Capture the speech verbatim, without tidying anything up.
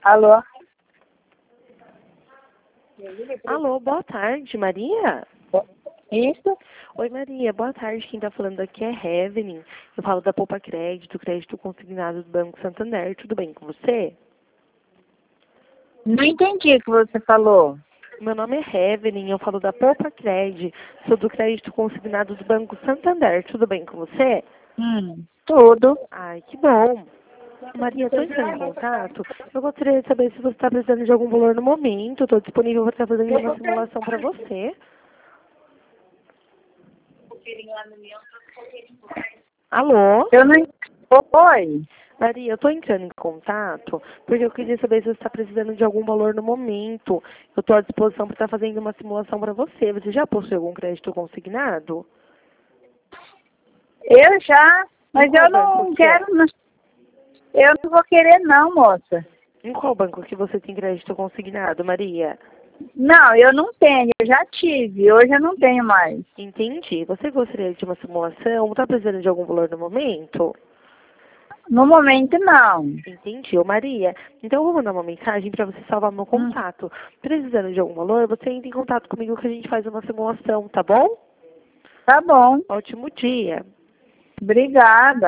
Alô? Alô, boa tarde, Maria? Isso? Oi, Maria, boa tarde. Quem está falando aqui é Evelyn. Eu falo da Poupa Crédito, crédito consignado do Banco Santander. Tudo bem com você? Não entendi o que você falou. Meu nome é Evelyn, eu falo da Poupa Crédito, sou do crédito consignado do Banco Santander. Tudo bem com você? Hum, tudo. Ai, que bom. Maria, estou entrando em contato. Eu gostaria de saber se você está precisando de algum valor no momento. Estou disponível para estar fazendo uma simulação para você. Alô? Eu não... Oi? Maria, eu estou entrando em contato porque eu queria saber se você está precisando de algum valor no momento. Eu estou à disposição para estar fazendo uma simulação para você. Você já possui algum crédito consignado? Eu já, mas Em qual eu banco não que é? quero... não- Eu não vou querer não, moça. Em qual banco que você tem crédito consignado, Maria? Não, eu não tenho. Eu já tive. Hoje eu não tenho mais. Entendi. Você gostaria de uma simulação? Está precisando de algum valor no momento? No momento, não. Entendi. Ô, Maria, então eu vou mandar uma mensagem para você salvar meu Hum, contato. Precisando de algum valor, você entra em contato comigo que a gente faz uma simulação, tá bom? tá bom. Ótimo dia. Obrigada.